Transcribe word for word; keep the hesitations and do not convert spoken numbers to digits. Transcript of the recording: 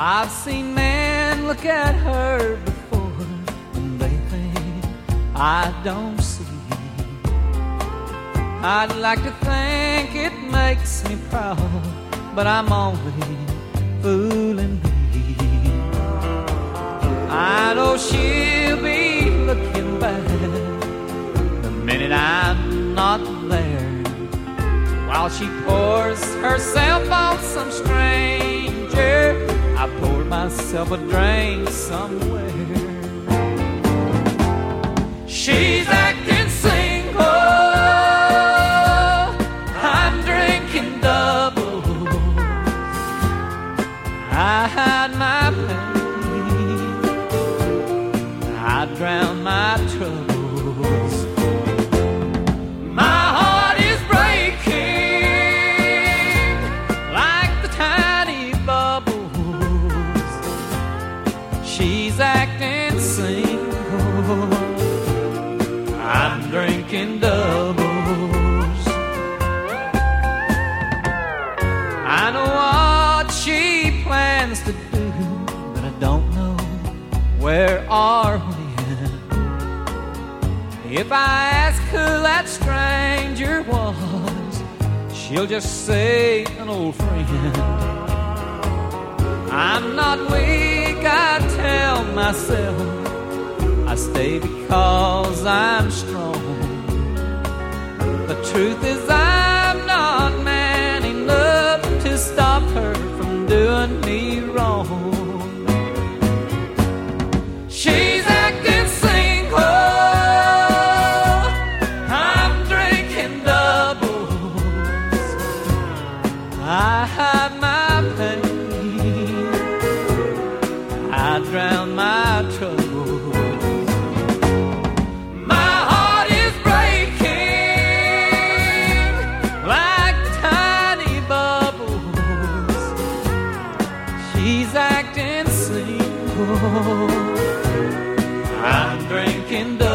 I've seen men look at her before, and they think I don't see. I'd like to think it makes me proud, but I'm only fooling me. I know she'll be looking back the minute I'm not there, while she pours herself on some stranger. I poured myself a drink somewhere. She's acting single, I'm drinking double. I hide my pain, I drown my troubles. My heart is breaking like the tiny bubbles. She's acting single, I'm drinking doubles. I know what she plans to do, but I don't know where or when. If I ask who that stranger was, she'll just say an old friend. I'm not weak, I tell myself. I stay because I'm strong. The truth is I'm not man enough to stop her from doing me wrong. She's acting single, I'm drinking doubles. I hide my pain, I drown my troubles. She's acting single, I'm drinking double.